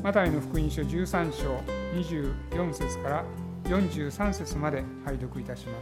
マタイの福音書13章24節から43節まで拝読いたします。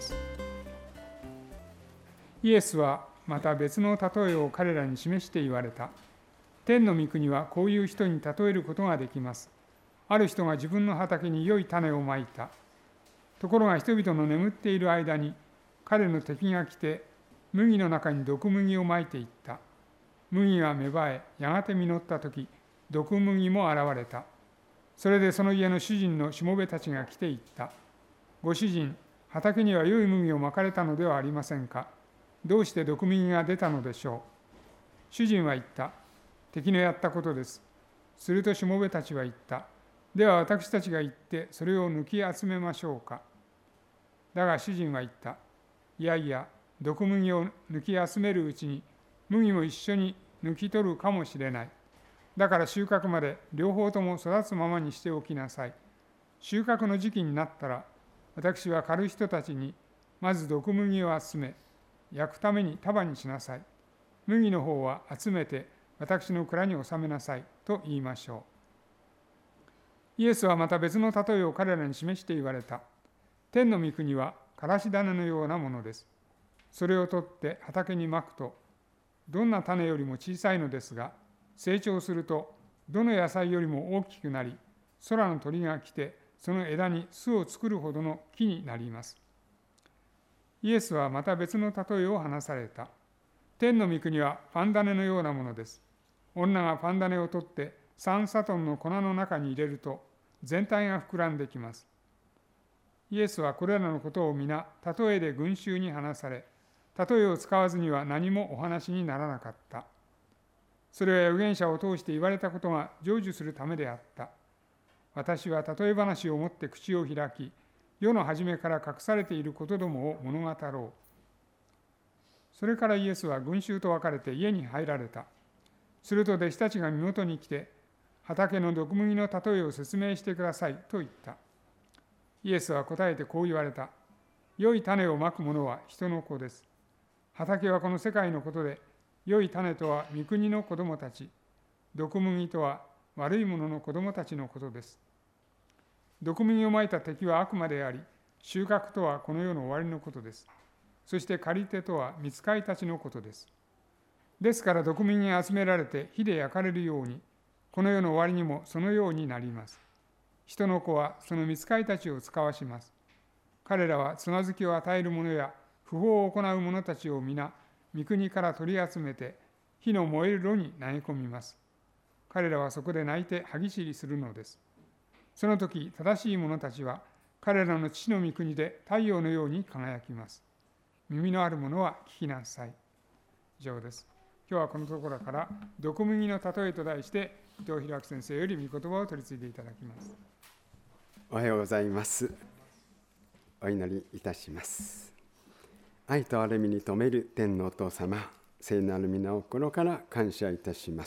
イエスはまた別の例えを彼らに示して言われた。天の御国はこういう人に例えることができます。ある人が自分の畑に良い種をまいた。ところが人々の眠っている間に彼の敵が来て麦の中に毒麦をまいていった。麦が芽生え、やがて実ったとき、毒麦も現れた。それでその家の主人のしもべたちが来ていった。ご主人、畑には良い麦をまかれたのではありませんか。どうして毒麦が出たのでしょう。主人は言った。敵のやったことです。するとしもべたちは言った。では私たちが行ってそれを抜き集めましょうか。だが主人は言った。いやいや、毒麦を抜き集めるうちに麦も一緒に抜き取るかもしれない。だから収穫まで両方とも育つままにしておきなさい。収穫の時期になったら、私は狩る人たちにまず毒麦を集め、焼くために束にしなさい。麦の方は集めて私の蔵に収めなさいと言いましょう。イエスはまた別の例えを彼らに示して言われた。天の御国はからし種のようなものです。それを取って畑にまくと、どんな種よりも小さいのですが、成長するとどの野菜よりも大きくなり、空の鳥が来てその枝に巣を作るほどの木になります。イエスはまた別の例えを話された。天の御国はパン種のようなものです。女がパン種を取って3サトンの粉の中に入れると、全体が膨らんできます。イエスはこれらのことを皆例えで群衆に話され、例えを使わずには何もお話にならなかった。それは預言者を通して言われたことが成就するためであった。私は例え話をもって口を開き、世の初めから隠されていることどもを物語ろう。それからイエスは群衆と別れて家に入られた。すると弟子たちが身元に来て、畑の毒麦の例えを説明してくださいと言った。イエスは答えてこう言われた。良い種をまく者は人の子です。畑はこの世界のことで、良い種とは御国の子供たち、毒麦とは悪い者の子供たちのことです。毒麦をまいた敵は悪魔であり、収穫とはこの世の終わりのことです。そして借り手とは御使いたちのことです。ですから毒麦が集められて火で焼かれるように、この世の終わりにもそのようになります。人の子はその御使いたちを使わします。彼らはつまずきを与える者や不法を行う者たちを皆、御国から取り集めて火の燃える炉に投げ込みます。彼らはそこで泣いて歯ぎしりするのです。その時、正しい者たちは彼らの父の御国で太陽のように輝きます。耳のある者は聞きなさい。以上です。今日はこのところから毒麦の例えと題して伊藤弘明先生より御言葉を取り次いでいただきます。 おはようございます。お祈りいたします。愛と憐れみに富める天のお父様、聖なる皆を心から感謝いたします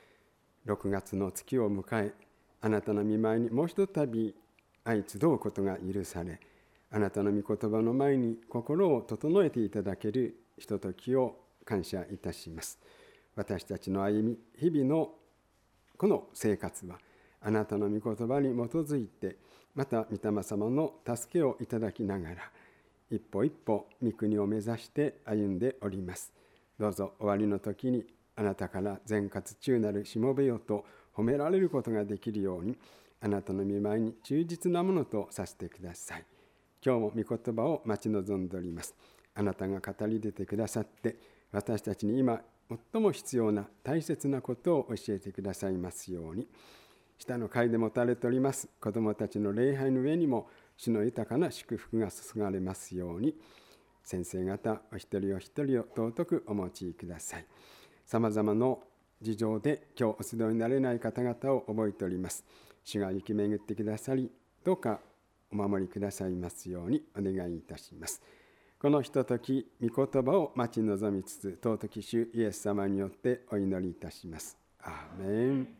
。6月の月を迎え、あなたの御前にもうひとたび相集うことが許され、あなたの御言葉の前に心を整えていただけるひとときを感謝いたします。私たちの歩み、日々のこの生活は、あなたの御言葉に基づいて、また御霊様の助けをいただきながら、一歩一歩御国を目指して歩んでおります。どうぞ終わりの時に、あなたから善活中なるしもべよと褒められることができるように、あなたの御前に忠実なものとさせてください。今日も御言葉を待ち望んでおります。あなたが語り出てくださって、私たちに今最も必要な大切なことを教えてくださいますように。下の階で持たれております子どもたちの礼拝の上にも主の豊かな祝福が注がれますように、先生方お一人お一人を尊くお持ちください。さまざまな事情で今日お集いになれない方々を覚えております。主が行き巡ってくださり、どうかお守りくださいますようにお願いいたします。このひととき、御言葉を待ち望みつつ、尊き主イエス様によってお祈りいたします。アーメン。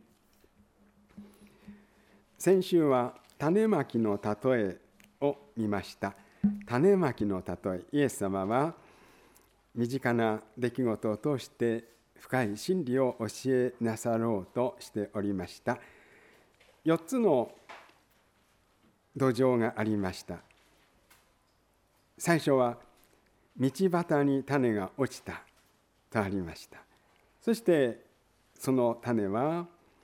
先週は種まきの例えを見ました。種まきの例え、イエス様は身近な出来事を通して深い真理を教えなさろうとしておりました。 4つの土壌がありました。最初は道端に種が落ちたとありました。そしてその種は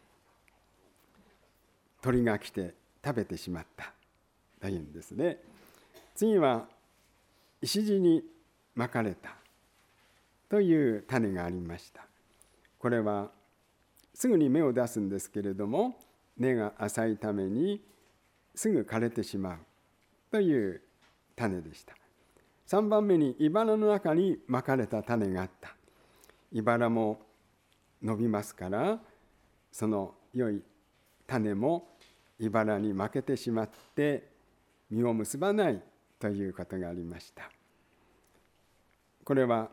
鳥が来て食べてしまったというんですね。次は石地にまかれたという種がありました。これはすぐに芽を出すんですけれども、根が浅いためにすぐ枯れてしまうという種でした。3番目に茨の中にまかれた種があった。茨も伸びますから、その良い種も茨に負けてしまって実を結ばないということがありました。これは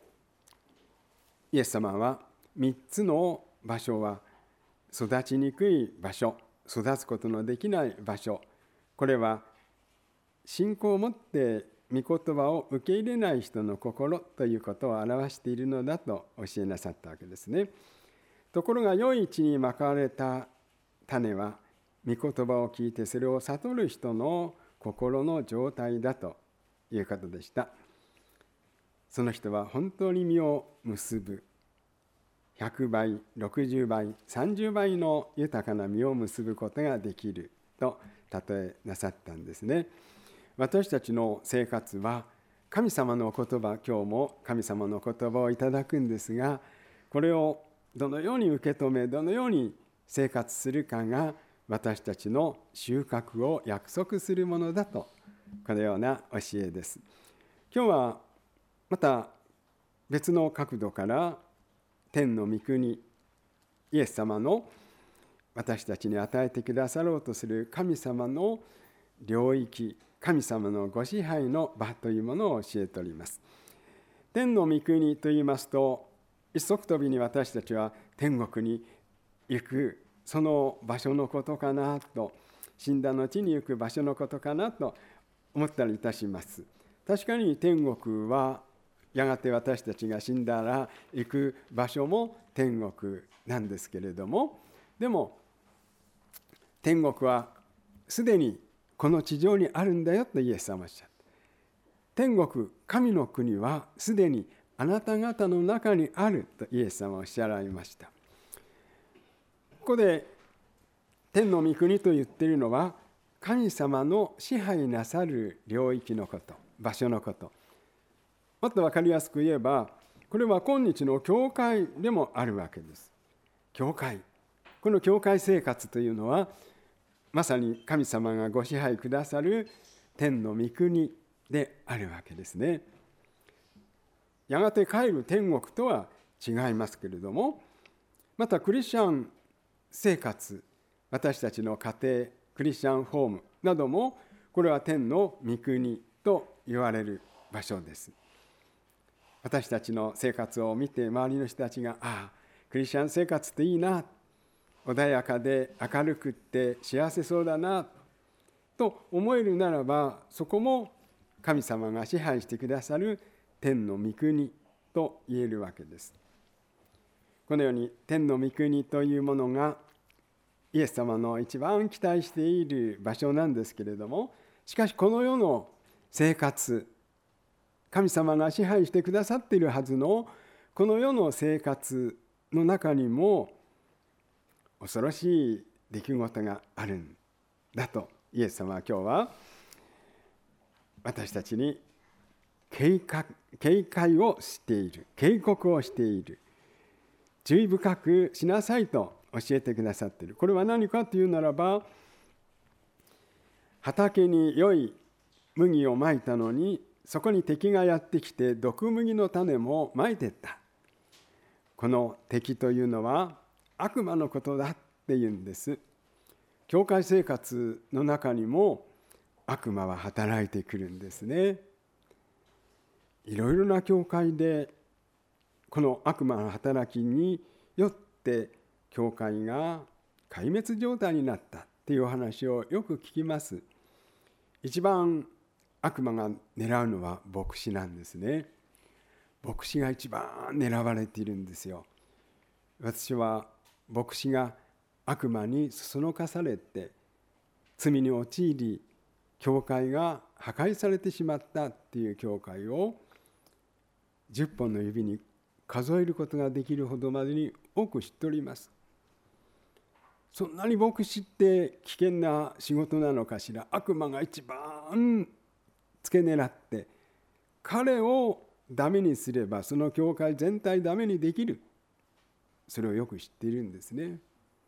イエス様は3つの場所は育ちにくい場所、育つことのできない場所、これは信仰を持って御言葉を受け入れない人の心ということを表しているのだと教えなさったわけですね。ところが良い地にまかれた種は御言葉を聞いてそれを悟る人の心の状態だということでした。その人は本当に実を結ぶ、100倍、60倍、30倍の豊かな実を結ぶことができると例えなさったんですね。私たちの生活は神様の言葉、今日も神様の言葉をいただくんですが、これをどのように受け止め、どのように生活するかが私たちの収穫を約束するものだと、このような教えです。今日はまた別の角度から天の御国、イエス様の私たちに与えてくださろうとする神様の領域、神様のご支配の場というものを教えております。天の御国といいますと、一足飛びに私たちは天国に行くその場所のことかなと、死んだ後に行く場所のことかなと思ったりいたします。確かに天国はやがて私たちが死んだら行く場所も天国なんですけれども、でも天国はすでにこの地上にあるんだよとイエス様はおっしゃった。天国、神の国はすでにあなた方の中にあるとイエス様はおっしゃられました。ここで天の御国と言っているのは神様の支配なさる領域のこと、場所のこと。もっと分かりやすく言えば、これは今日の教会でもあるわけです。教会、この教会生活というのはまさに神様がご支配くださる天の御国であるわけですね。やがて帰る天国とは違いますけれども、またクリスチャン生活、私たちの家庭、クリスチャンホームなども、これは天の御国と言われる場所です。私たちの生活を見て周りの人たちが、ああ、クリスチャン生活っていいな、穏やかで明るくって幸せそうだなと思えるならば、そこも神様が支配してくださる天の御国と言えるわけです。このように天の御国というものがイエス様の一番期待している場所なんですけれども、しかしこの世の生活、神様が支配してくださっているはずのこの世の生活の中にも恐ろしい出来事があるんだとイエス様は今日は私たちに警戒をしている、警告をしている、注意深くしなさいと教えてくださっている。これは何かというならば、畑に良い麦をまいたのにそこに敵がやってきて毒麦の種もまいていった。この敵というのは悪魔のことだっていうんです。教会生活の中にも悪魔は働いてくるんですね。いろいろな教会でこの悪魔の働きによって教会が壊滅状態になったっていうお話をよく聞きます。一番悪魔が狙うのは牧師なんですね。牧師が一番狙われているんですよ。私は牧師が悪魔にそそのかされて罪に陥り、教会が破壊されてしまったっていう教会を10本の指に数えることができるほどまでに多く知っております。そんなに牧師って危険な仕事なのかしら。悪魔が一番付け狙って彼をダメにすればその教会全体ダメにできる。それをよく知っているんですね。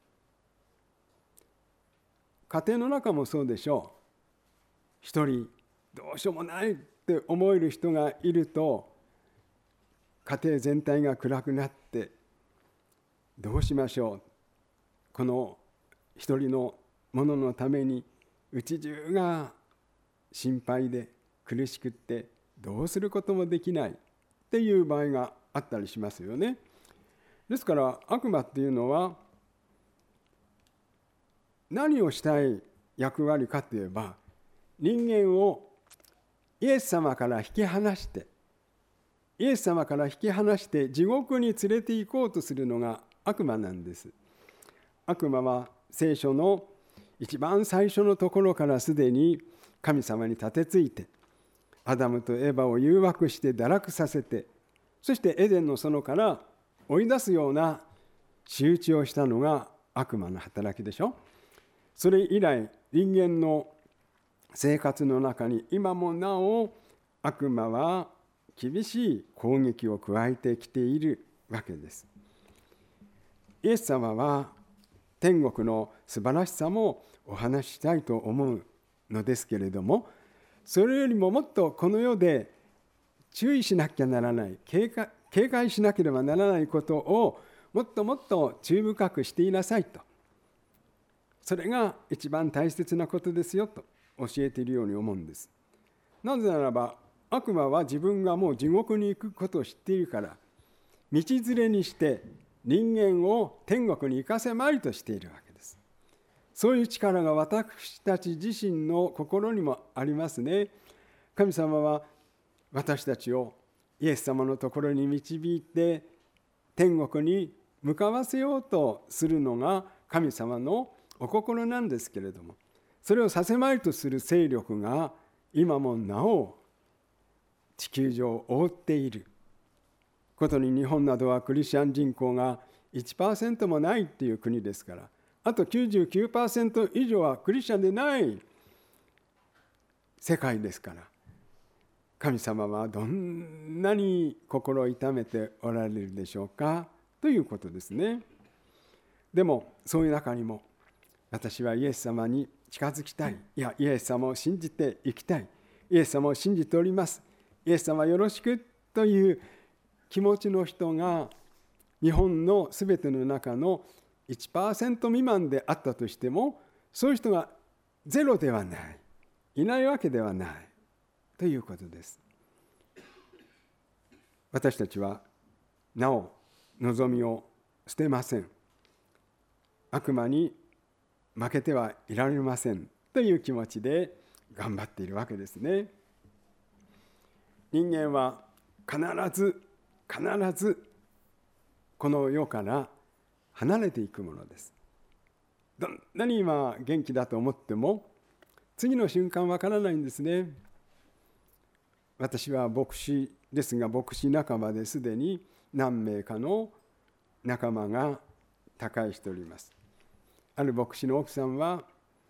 家庭の中もそうでしょう。一人どうしようもないって思える人がいると、家庭全体が暗くなってどうしましょう、この一人のもののためにうち中が心配で苦しくってどうすることもできないっていう場合があったりしますよね。ですから悪魔っていうのは何をしたい役割かといえば、人間をイエス様から引き離して、イエス様から引き離して地獄に連れて行こうとするのが悪魔なんです。悪魔は聖書の一番最初のところからすでに神様に立てついて、アダムとエバを誘惑して堕落させて、そしてエデンの園から追い出すような仕打ちをしたのが悪魔の働きでしょ。それ以来人間の生活の中に今もなお悪魔は厳しい攻撃を加えてきているわけです。イエス様は天国の素晴らしさもお話ししたいと思うのですけれども、それよりももっとこの世で注意しなきゃならない、警戒しなければならないことをもっともっと注意深くしていなさいと、それが一番大切なことですよと教えているように思うんです。なぜならば悪魔は自分がもう地獄に行くことを知っているから、道連れにして人間を天国に行かせまいとしているわけです。そういう力が私たち自身の心にもありますね。神様は私たちをイエス様のところに導いて天国に向かわせようとするのが神様のお心なんですけれども、それをさせまいとする勢力が今もなお地球上を覆っていることに、日本などはクリスチャン人口が 1% もないっていう国ですから、あと 99% 以上はクリスチャンでない世界ですから、神様はどんなに心を痛めておられるでしょうかということですね。でもそういう中にも私はイエス様に近づきたい、いやイエス様を信じていきたい、イエス様を信じております、イエス様よろしくという気持ちの人が日本のすべての中の 1% 未満であったとしても、そういう人がゼロではない、いないわけではないということです。私たちはなお望みを捨てません。悪魔に負けてはいられませんという気持ちで頑張っているわけですね。人間は必ずこの世から離れていくものです。どんなに今元気だと思っても次の瞬間わからないんですね。私は牧師ですが、牧師仲間ですでに何名かの仲間が他界しております。ある牧師の奥さんは、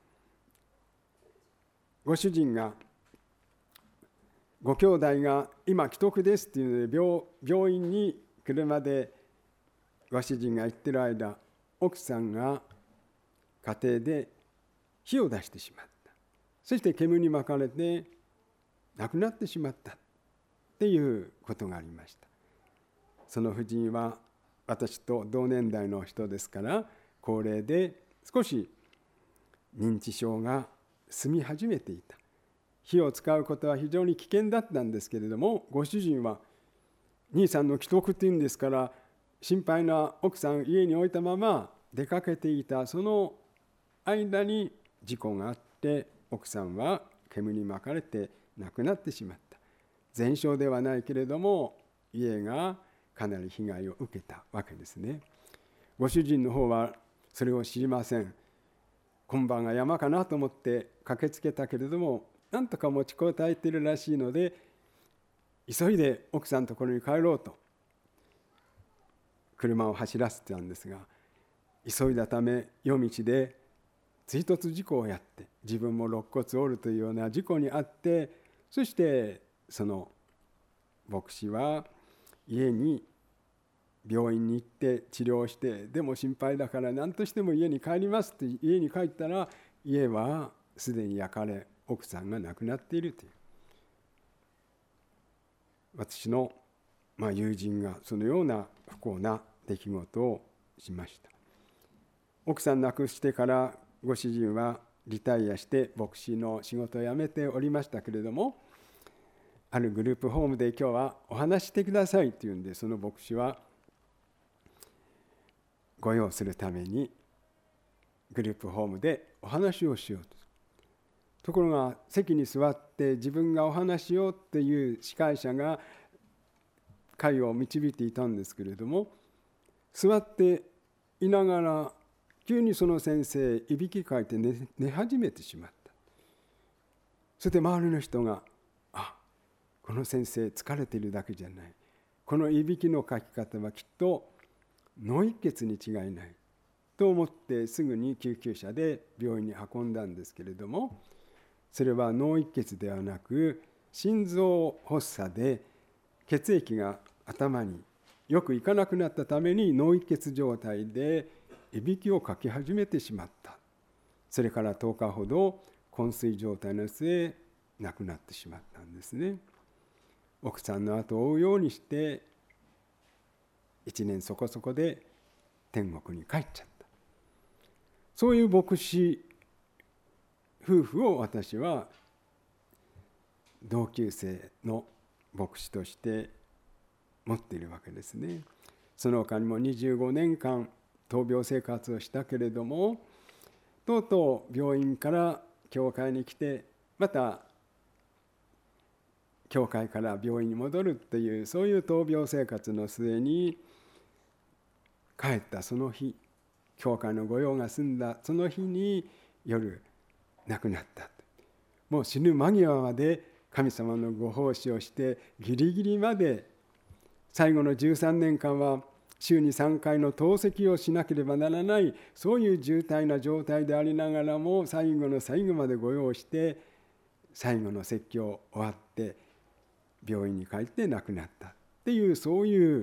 ご主人がご兄弟が今危篤ですっていうので病院に車でご主人が行ってる間、奥さんが家庭で火を出してしまった。そして煙に巻かれて亡くなってしまったっていうことがありました。その夫人は私と同年代の人ですから高齢で、少し認知症が進み始めていた。火を使うことは非常に危険だったんですけれども、ご主人は兄さんの危篤っていうんですから心配な奥さん家に置いたまま出かけていたその間に事故があって、奥さんは煙に巻かれて亡くなってしまった。全焼ではないけれども家がかなり被害を受けたわけですね。ご主人の方はそれを知りません。今晩が山かなと思って駆けつけたけれども、なんとか持ちこたえているらしいので、急いで奥さんのところに帰ろうと車を走らせてたんですが、急いだため夜道で追突事故をやって、自分も肋骨折るというような事故に遭って、そしてその牧師は家に病院に行って治療して、でも心配だから何としても家に帰りますって家に帰ったら、家はすでに焼かれ、奥さんが亡くなっているという。私の友人がそのような不幸な出来事をしました。奥さん亡くしてからご主人はリタイアして牧師の仕事を辞めておりましたけれども、あるグループホームで今日はお話してくださいというんで、その牧師はご用するためにグループホームでお話をしようと。ところが席に座って自分がお話しようっていう司会者が会を導いていたんですけれども、座っていながら急にその先生いびきかいて 寝始めてしまった。そして周りの人が、この先生疲れているだけじゃない、このいびきのかき方はきっと脳一血に違いないと思って、すぐに救急車で病院に運んだんですけれども、それは脳一血ではなく心臓発作で血液が頭によくいかなくなったために脳一血状態でいびきをかき始めてしまった。それから10日ほど昏睡状態の末亡くなってしまったんですね。奥さんの後を追うようにして1年そこそこで天国に帰っちゃった。そういう牧師夫婦を私は同級生の牧師として持っているわけですね。その他にも25年間闘病生活をしたけれども、とうとう病院から教会に来て、また教会から病院に戻るという、そういう闘病生活の末に帰ったその日、教会の御用が済んだその日に夜亡くなった。もう死ぬ間際まで神様のご奉仕をして、ギリギリまで最後の13年間は週に3回の透析をしなければならない、そういう重体な状態でありながらも、最後の最後までご用して、最後の説教終わって病院に帰って亡くなったっていう、そういう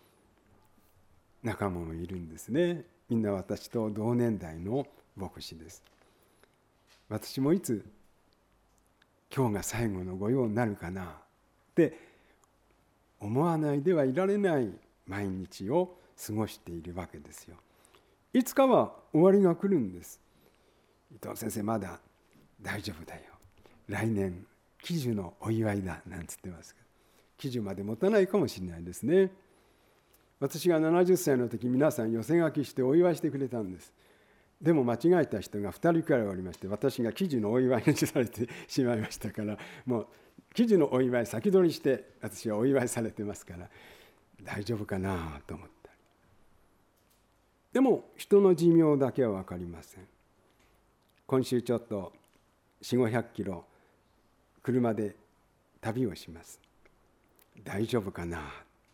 仲間もいるんですね。みんな私と同年代の牧師です。私もいつ今日が最後の御用になるかなって思わないではいられない毎日を過ごしているわけですよ。いつかは終わりが来るんです。伊藤先生、まだ大丈夫だよ、来年喜寿のお祝いだなんつってますけど、喜寿まで持たないかもしれないですね。私が70歳の時、皆さん寄せ書きしてお祝いしてくれたんです。でも間違えた人が2人くらいおりまして、私が喜寿のお祝いにされてしまいましたから、もう喜寿のお祝い先取りして私はお祝いされてますから、大丈夫かなと思った。でも人の寿命だけは分かりません。今週ちょっと400、500キロ車で旅をします。大丈夫かな。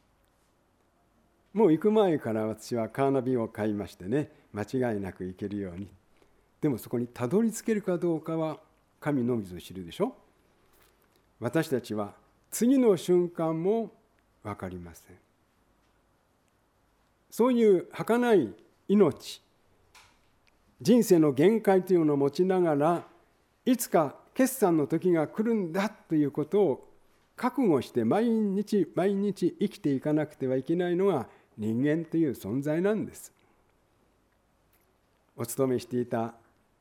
もう行く前から私はカーナビを買いましてね、間違いなく行けるように。でもそこにたどり着けるかどうかは神のみぞ知るでしょ。私たちは次の瞬間も分かりません。そういう儚い命、人生の限界というのを持ちながら、いつか決算の時が来るんだということを覚悟して毎日毎日生きていかなくてはいけないのが人間という存在なんです。お勤めしていた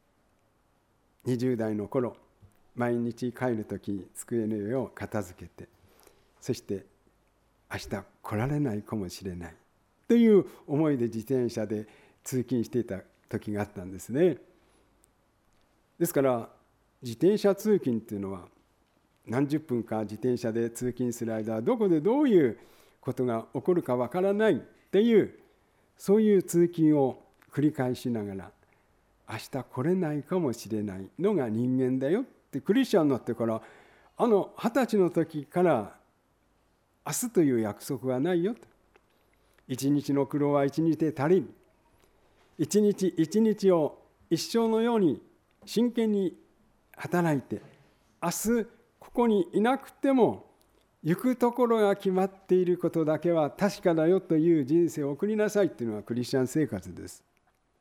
20代の頃、毎日帰るとき机の上を片付けて、そして明日来られないかもしれないという思いで自転車で通勤していた時があったんですね。ですから自転車通勤というのは、何十分か自転車で通勤する間はどこでどういうことが起こるかわからないっていう、そういう通勤を繰り返しながら、明日来れないかもしれないのが人間だよって、クリスチャンになってから20歳の時から明日という約束はないよと。一日の苦労は一日で足りる。一日一日を一生のように真剣に働いて、明日ここにいなくても行くところが決まっていることだけは確かだよという人生を送りなさいというのがクリスチャン生活です。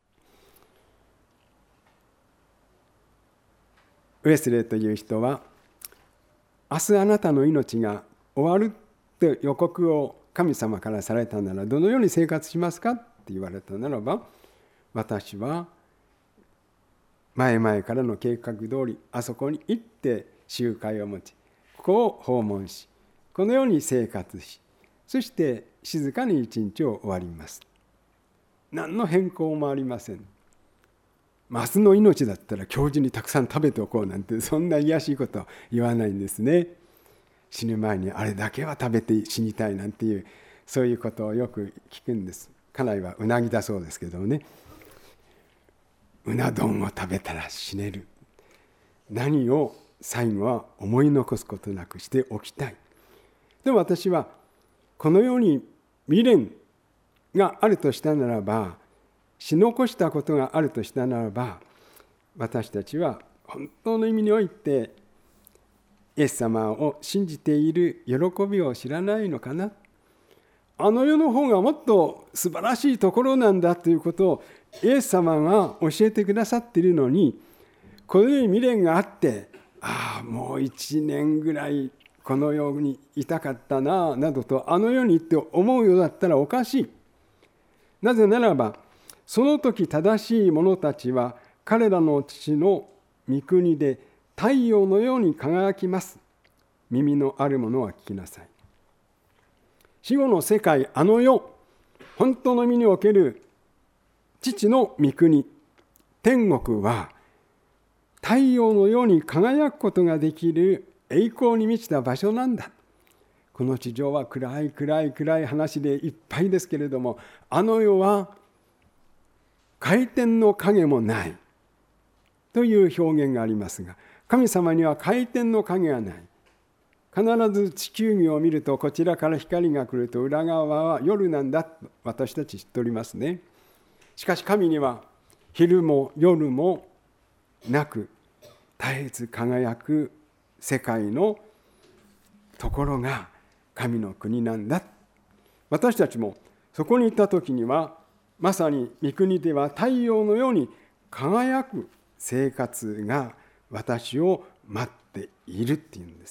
ウェスレーという人は、明日あなたの命が終わると予告を神様からされたならどのように生活しますかって言われたならば、私は前々からの計画通りあそこに行って集会を持ち、ここを訪問し、このように生活し、そして静かに一日を終わります。何の変更もありません。明日の命だったら今日中にたくさん食べておこうなんて、そんな卑しいことは言わないんですね。死ぬ前にあれだけは食べて死にたいなんていう、そういうことをよく聞くんです。家内はうなぎだそうですけどね。うな丼を食べたら死ねる。何を最後は思い残すことなくしておきたい。でも私はこのように未練があるとしたならば、し残したことがあるとしたならば、私たちは本当の意味においてイエス様を信じている喜びを知らないのかな。あの世の方がもっと素晴らしいところなんだということをイエス様が教えてくださっているのに、このように未練があって、もう1年ぐらいこの世にいたかったななどとあの世に行って思うようだったらおかしい。なぜならば、その時正しい者たちは彼らの父の御国で太陽のように輝きます。耳のある者は聞きなさい。死後の世界、あの世、本当の意味における父の御国、天国は太陽のように輝くことができる栄光に満ちた場所なんだ。この地上は暗い話でいっぱいですけれども、あの世は回転の影もないという表現がありますが、神様には回転の影がない。必ず地球儀を見ると、こちらから光が来ると裏側は夜なんだと私たち知っておりますね。しかし神には昼も夜もなく、絶えず輝く世界のところが神の国なんだ。私たちもそこに行った時には、まさに御国では太陽のように輝く生活が私を待っているっていうんです。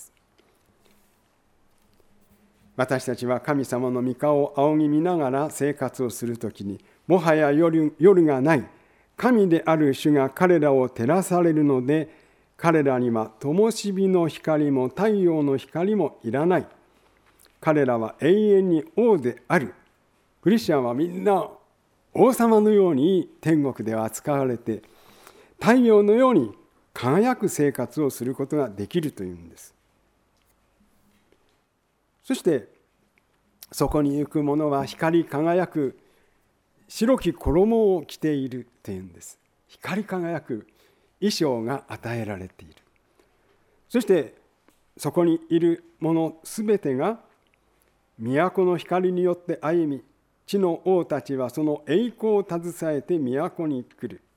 私たちは神様の御顔を仰ぎ見ながら生活をするときに、もはや夜がない。神である主が彼らを照らされるので、彼らには灯火の光も太陽の光もいらない。彼らは永遠に王である。クリスチャンはみんな王様のように天国では扱われて、太陽のように輝く生活をすることができるというんです。そしてそこに行く者は光り輝く白き衣を着ているというんです。光り輝く衣装が与えられている。そしてそこにいる者すべてが都の光によって歩み、地の王たちはその栄光を携えて都に来る。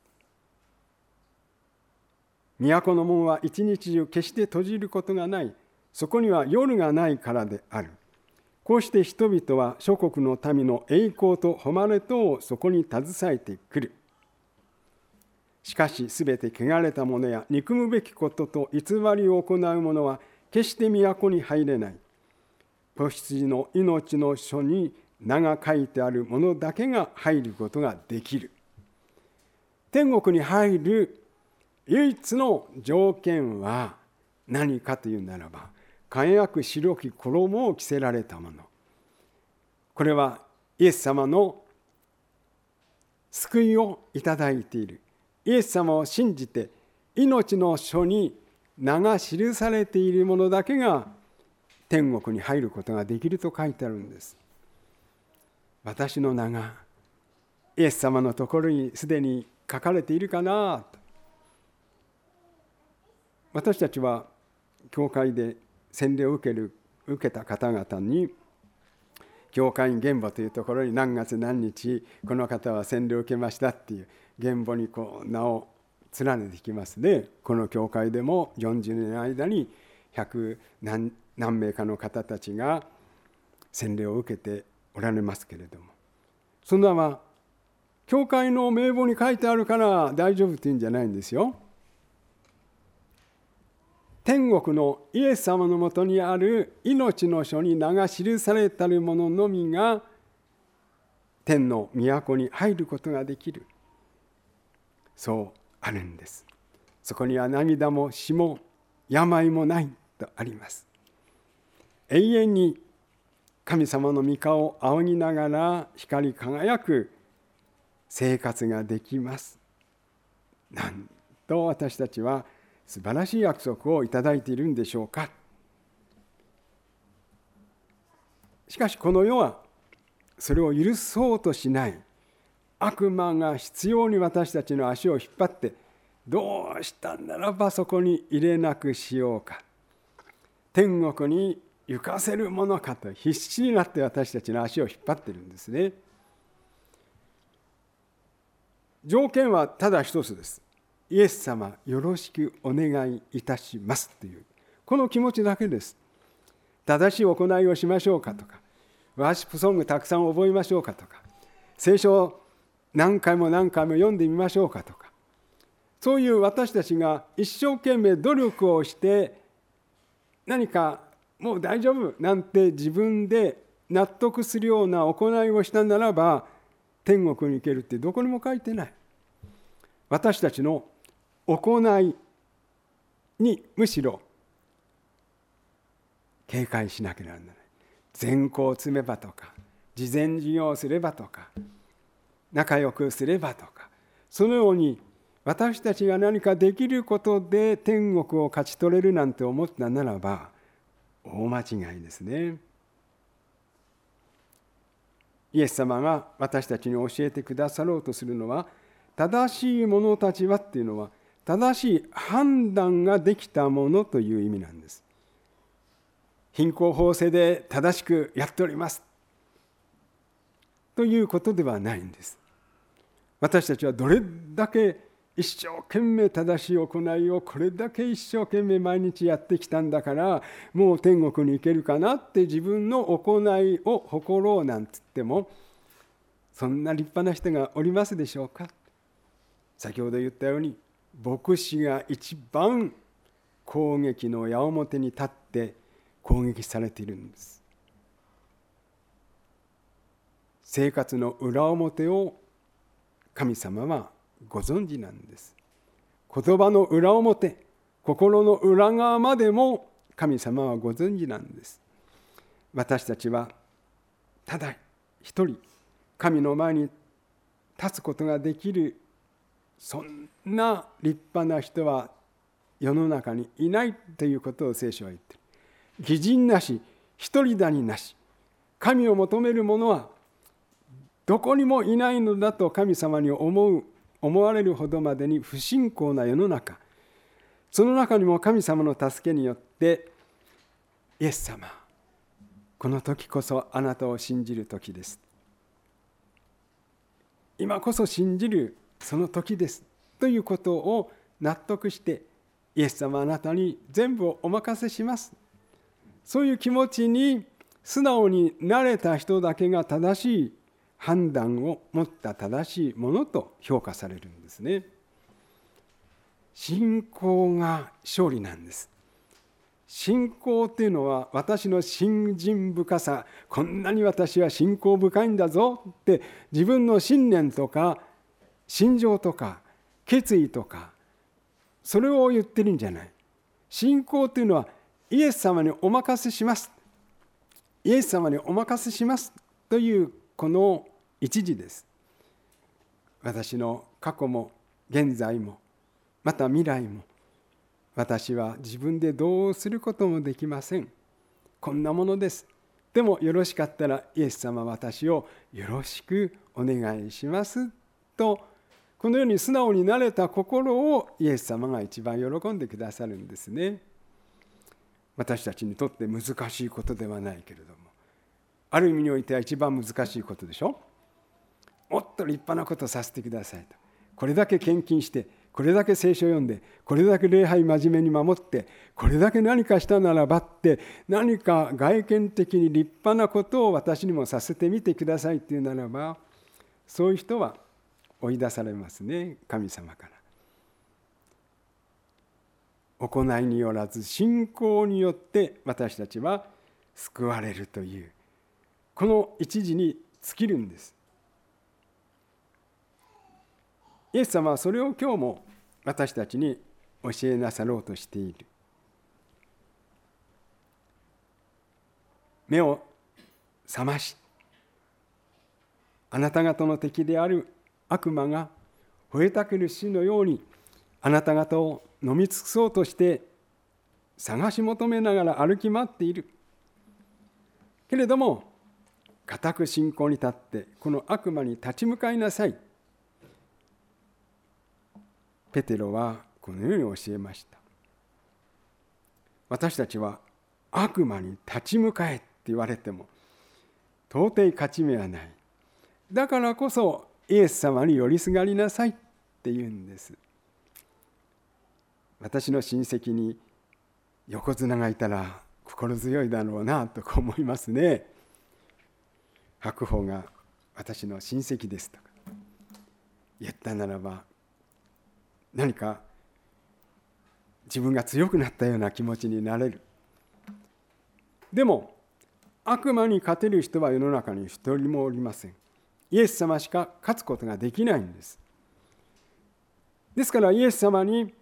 都の門は一日中決して閉じることがない。そこには夜がないからである。こうして人々は諸国の民の栄光と誉れとをそこに携えてくる。しかしすべて汚れた者や憎むべきことと偽りを行う者は決して都に入れない。子羊の命の書に名が書いてある者だけが入ることができる。天国に入る唯一の条件は何かというならば、輝く白き衣を着せられたもの。これはイエス様の救いをいただいている。イエス様を信じて命の書に名が記されている者だけが天国に入ることができると書いてあるんです。私の名がイエス様のところにすでに書かれているかなと。私たちは教会で洗礼を受けた方々に、教会員原簿というところに何月何日この方は洗礼を受けましたっていう原簿に名を連ねてきますね。この教会でも40年の間に100何名かの方たちが洗礼を受けておられますけれども、そんなは教会の名簿に書いてあるから大丈夫っていうんじゃないんですよ。天国のイエス様のもとにある命の書に名が記されたるもののみが天の都に入ることができる。そうあるんです。そこには涙も死も病もないとあります。永遠に神様の御顔を仰ぎながら光り輝く生活ができます。なんと私たちは素晴らしい約束をいただいているんでしょうか。しかしこの世はそれを許そうとしない悪魔が執拗に私たちの足を引っ張って、どうしたならばそこに入れなくしようか、天国に行かせるものかと必死になって私たちの足を引っ張っているんですね。条件はただ一つです。イエス様よろしくお願いいたしますというこの気持ちだけです。正しい行いをしましょうかとか、ワーシップソングたくさん覚えましょうかとか、聖書を何回も何回も読んでみましょうかとか、そういう私たちが一生懸命努力をして何かもう大丈夫なんて自分で納得するような行いをしたならば天国に行けるってどこにも書いてない。私たちの行いにむしろ警戒しなければならない。善行を積めばとか、慈善事業をすればとか、仲良くすればとか、そのように私たちが何かできることで天国を勝ち取れるなんて思ったならば大間違いですね。イエス様が私たちに教えてくださろうとするのは、正しい者たちはっていうのは正しい判断ができたものという意味なんです。貧困法制で正しくやっておりますということではないんです。私たちはどれだけ一生懸命正しい行いをこれだけ一生懸命毎日やってきたんだからもう天国に行けるかなって自分の行いを誇ろうなんて言っても、そんな立派な人がおりますでしょうか。先ほど言ったように牧師が一番攻撃の矢面に立って攻撃されているんです。生活の裏表を神様はご存知なんです。言葉の裏表、心の裏側までも神様はご存知なんです。私たちはただ一人神の前に立つことができる、そんな立派な人は世の中にいないということを聖書は言っている。義人なし、一人谷なし、神を求める者はどこにもいないのだと神様に思われるほどまでに不信仰な世の中、その中にも神様の助けによってイエス様、この時こそあなたを信じる時です、今こそ信じるその時ですということを納得して、イエス様あなたに全部をお任せします、そういう気持ちに素直になれた人だけが正しい判断を持った正しいものと評価されるんですね。信仰が勝利なんです。信仰というのは私の信心深さ、こんなに私は信仰深いんだぞって自分の信念とか信条とか決意とかそれを言ってるんじゃない。信仰というのはイエス様にお任せします、イエス様にお任せしますというこの一時です。私の過去も現在もまた未来も私は自分でどうすることもできません。こんなものです。でもよろしかったらイエス様、私をよろしくお願いしますと、このように素直になれた心をイエス様が一番喜んでくださるんですね。私たちにとって難しいことではないけれども、ある意味においては一番難しいことでしょ。もっと立派なことさせてくださいと。これだけ献金して、これだけ聖書を読んで、これだけ礼拝真面目に守って、これだけ何かしたならばって、何か外見的に立派なことを私にもさせてみてくださいというならば、そういう人は追い出されますね、神様から。行いによらず信仰によって私たちは救われるという、この一時に尽きるんです。イエス様はそれを今日も私たちに教えなさろうとしている。目を覚まし、あなた方の敵である悪魔が吠えたける死のようにあなた方を飲み尽くそうとして探し求めながら歩き回っている。けれども固く信仰に立ってこの悪魔に立ち向かいなさい。ペテロはこのように教えました。私たちは悪魔に立ち向かえって言われても到底勝ち目はない。だからこそイエス様に寄りすがりなさいって言うんです。私の親戚に横綱がいたら心強いだろうなと思いますね。白鵬が私の親戚ですとか言ったならば、何か自分が強くなったような気持ちになれる。でも悪魔に勝てる人は世の中に一人もおりません。イエス様しか勝つことができないんです。ですからイエス様に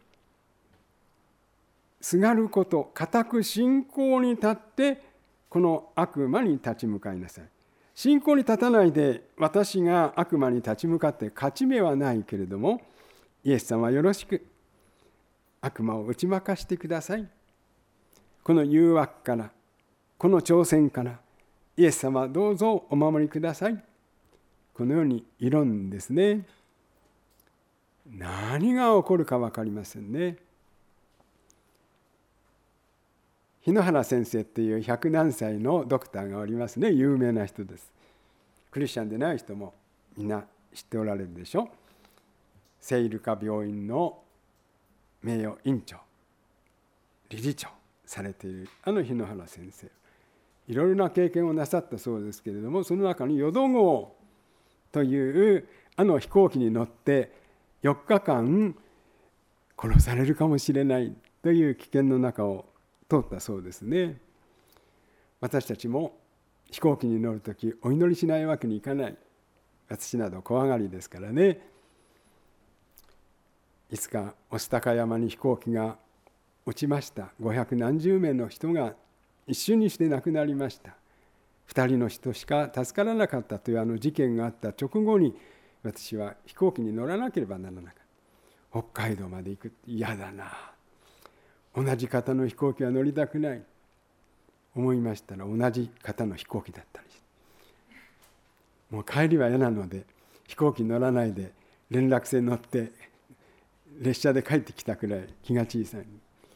すがること、固く信仰に立ってこの悪魔に立ち向かいなさい。信仰に立たないで私が悪魔に立ち向かって勝ち目はないけれども、イエス様はよろしく悪魔を打ち負かしてください。この誘惑から、この挑戦からイエス様どうぞお守りください。このように挑むんですね。何が起こるか分かりませんね。日野原先生っていう100何歳のドクターがおりますね。有名な人です。クリスチャンでない人もみんな知っておられるでしょ。聖イルカ病院の名誉院長、理事長されている日野原先生、いろいろな経験をなさったそうですけれども、その中に淀号という飛行機に乗って4日間殺されるかもしれないという危険の中を通ったそうですね。私たちも飛行機に乗るときお祈りしないわけにいかない。私など怖がりですからね。いつか御巣鷹山に飛行機が落ちました。500何十名の人が一瞬にして亡くなりました。2人の人しか助からなかったという事件があった直後に、私は飛行機に乗らなければならなかった。北海道まで行くって嫌だな、同じ型の飛行機は乗りたくない思いましたら、同じ型の飛行機だったりして、もう帰りは嫌なので飛行機乗らないで連絡船乗って列車で帰ってきたくらい気が小さい。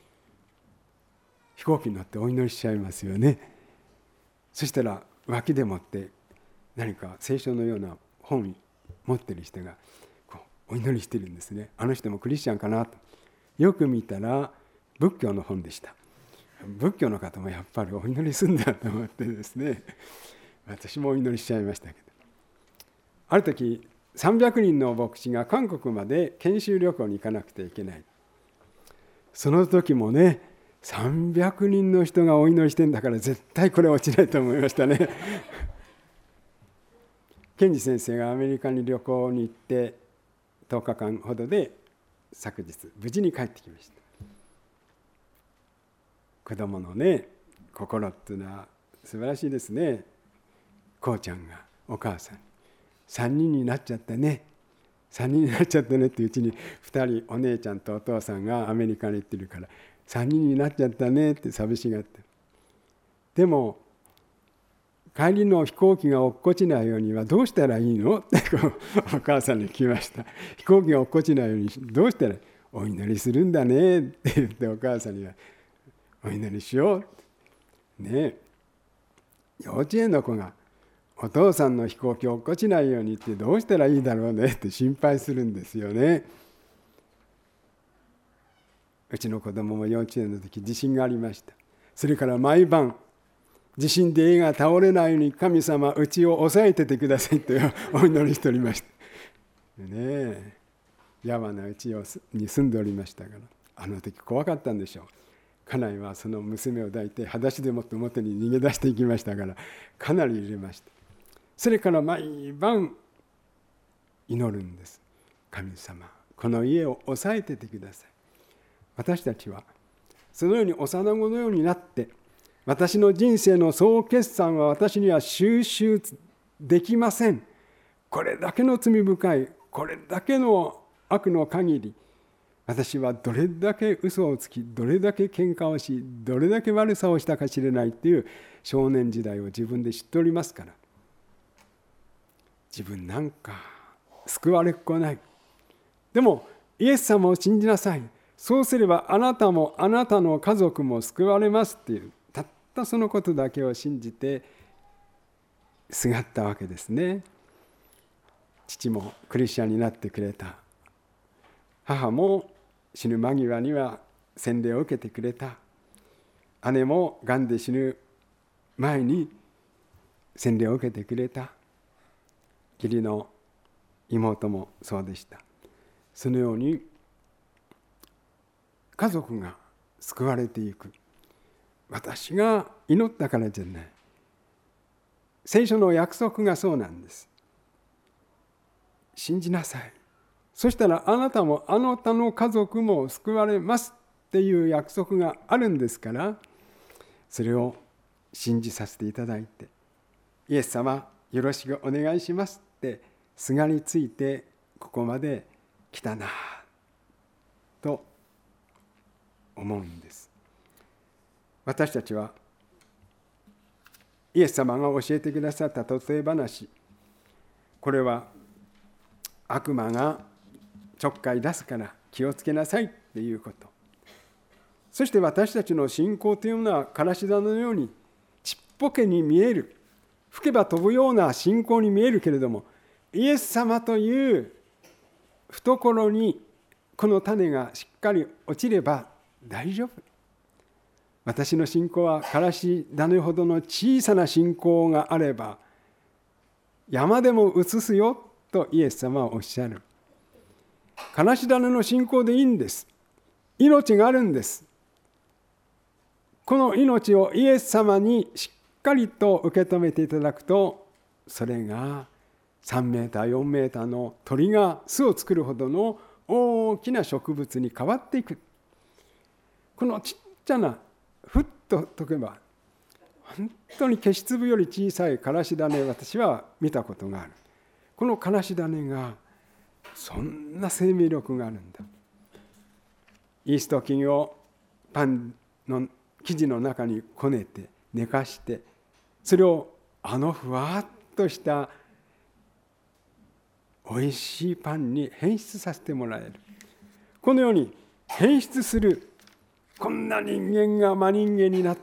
飛行機に乗ってお祈りしちゃいますよね。そしたら脇でもって何か聖書のような本持ってる人がこうお祈りしてるんですね。あの人もクリスチャンかなと。よく見たら仏教の本でした。仏教の方もやっぱりお祈りするんだと思ってですね、私もお祈りしちゃいましたけど、ある時300人の牧師が韓国まで研修旅行に行かなくてはいけない。その時もね、300人の人がお祈りしてんだから絶対これ落ちないと思いましたね。賢治先生がアメリカに旅行に行って10日間ほどで昨日無事に帰ってきました。子供のね心っていうのは素晴らしいですね。こうちゃんがお母さん3人になっちゃったね、3人になっちゃったねっていううちに2人お姉ちゃんとお父さんがアメリカに行ってるから3人になっちゃったねって寂しがって、でも帰りの飛行機が落っこちないようにはどうしたらいいのってお母さんに聞きました。飛行機が落っこちないようにどうしたらいい？お祈りするんだねって言ってお母さんにはお祈りしよう。ねえ、幼稚園の子がお父さんの飛行機落っこちないようにってどうしたらいいだろうねって心配するんですよね。うちの子供も幼稚園の時地震がありました。それから毎晩地震で家が倒れないように神様うちを抑えててくださいとお祈りしておりました。ねえ、山のうちに住んでおりましたから、あの時怖かったんでしょう。家内はその娘を抱いて裸足でもって表に逃げ出していきましたから、かなり揺れました。それから毎晩祈るんです。神様、この家を抑えててください。私たちはそのように幼子のようになって、私の人生の総決算は私には収集できません。これだけの罪深い、これだけの悪の限り、私はどれだけ嘘をつき、どれだけ喧嘩をし、どれだけ悪さをしたかしれないという少年時代を自分で知っておりますから、自分なんか救われっこない。でもイエス様を信じなさい。そうすればあなたもあなたの家族も救われますっていう、たったそのことだけを信じてすがったわけですね。父もクリスチャンになってくれた。母も死ぬ間際には洗礼を受けてくれた。姉もがんで死ぬ前に洗礼を受けてくれた。義理の妹もそうでした。そのように家族が救われていく。私が祈ったからじゃない。聖書の約束がそうなんです。信じなさい。そしたらあなたもあなたの家族も救われますっていう約束があるんですから、それを信じさせていただいて、イエス様よろしくお願いしますってすがりついてここまで来たなと思うんです。私たちはイエス様が教えてくださった例え話、これは悪魔がちょっかい出すから気をつけなさいっていうこと。そして私たちの信仰というのはからし種のようにちっぽけに見える、吹けば飛ぶような信仰に見えるけれども、イエス様という懐にこの種がしっかり落ちれば大丈夫。私の信仰はからし種ほどの小さな信仰があれば山でも移すよとイエス様はおっしゃる。からし種の信仰でいいんです。命があるんです。この命をイエス様にしっかりと受け止めていただくと、それが3メーター4メーターの鳥が巣を作るほどの大きな植物に変わっていく。このちっちゃなふっと解けば本当に消し粒より小さいからし種、私は見たことがある。このからし種がそんな生命力があるんだ。イースト菌をパンの生地の中にこねて寝かして、それをふわっとしたおいしいパンに変質させてもらえる。このように変質する、こんな人間が真人間になった、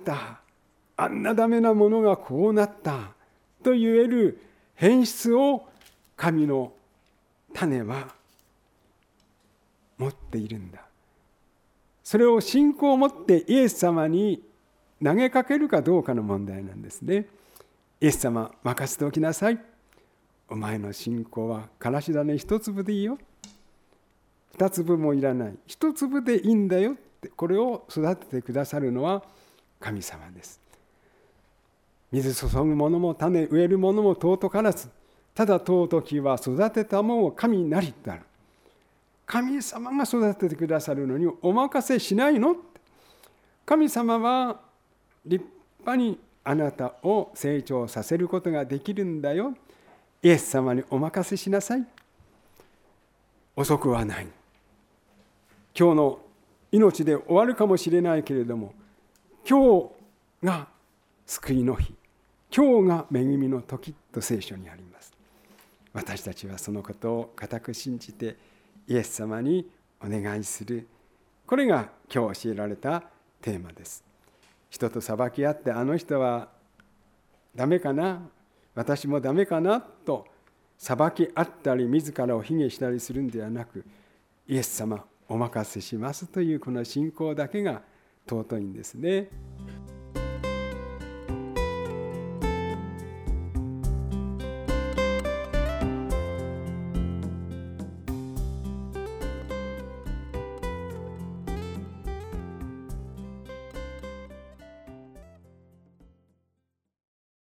あんなダメなものがこうなったと言える変質を神の種は持っているんだ。それを信仰を持ってイエス様に投げかけるかどうかの問題なんですね。イエス様、任せておきなさい。お前の信仰はからし種一粒でいいよ。二粒もいらない。一粒でいいんだよって、これを育ててくださるのは神様です。水注ぐものも種植えるものも尊からず、ただ尊きは育てたものを神なりとある。神様が育ててくださるのにお任せしないの？神様は立派にあなたを成長させることができるんだよ。イエス様にお任せしなさい。遅くはない。今日の命で終わるかもしれないけれども、今日が救いの日。 今日が恵みの時と聖書にあります。私たちはそのことを固く信じてイエス様にお願いする。これが今日教えられたテーマです。人と裁き合って、あの人はダメかな、私もダメかなと裁き合ったり自らを卑下したりするんではなく、イエス様お任せしますというこの信仰だけが尊いんですね。